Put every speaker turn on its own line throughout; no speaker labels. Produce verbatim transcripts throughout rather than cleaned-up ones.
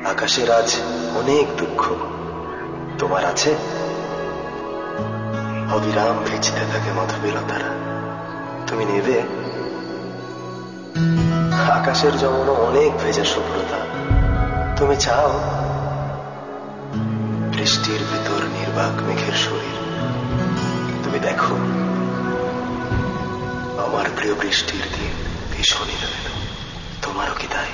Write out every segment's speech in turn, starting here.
আকাশের আজ অনেক দুঃখ, তোমার আছে? অবিরাম ভিজতে থাকে মধুবিলতারা, তুমি নেবে? আকাশের যেমন অনেক ভেজা শুভ্রতা, তুমি চাও? বৃষ্টির ভিতর নির্বাক মেঘের শরীর, তুমি দেখো আমার প্রিয় বৃষ্টির দিন ভীষণ এলোমেলো, তোমারও কি তাই?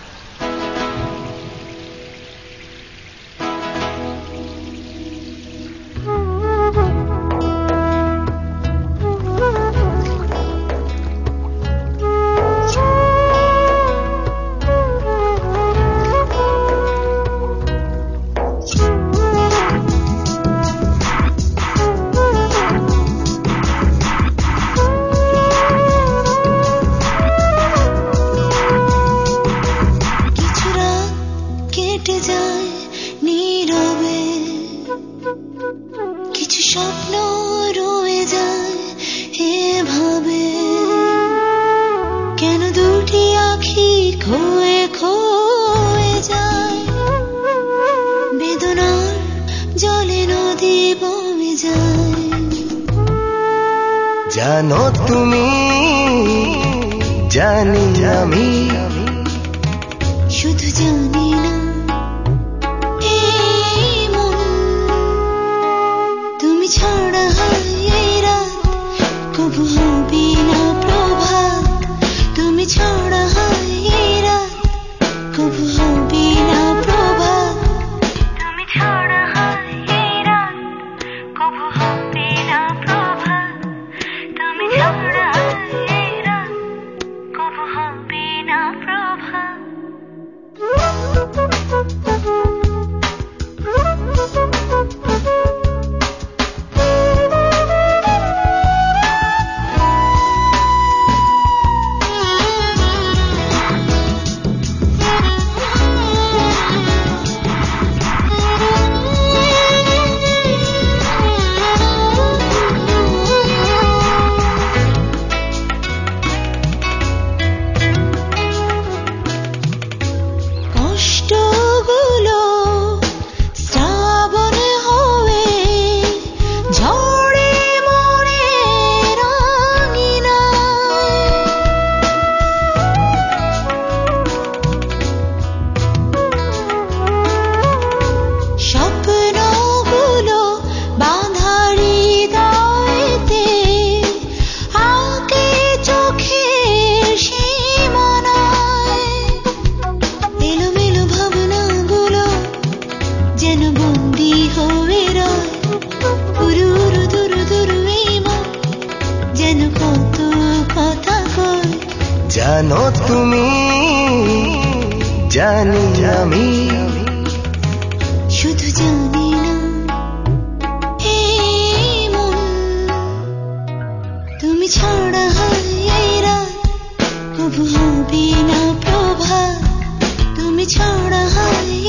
কিছু স্বপ্ন রয়ে যায় এভাবে, কেন দুটি আঁখি খোয়ে খোয়ে যায়, বেদনার জলে নদী বয়ে যায়।
জানো তুমি, জানি আমি,
শুধু জানি না ছাড়া এই রাত কবু হবে না প্রভাত, তুমি ছাড়া এই রাত কবু হবে না প্রভাত, তুমি ছাড়া এই রাত কবু হবে না প্রভাত, তুমি ছাড়া এই রাত কবু হবে না প্রভাত।
জানো তুমি, জানি আমি,
শুধু জানি না এই মন, তুমি ছাড়া এই রাত কবু হবে না প্রভাত, তুমি ছাড়া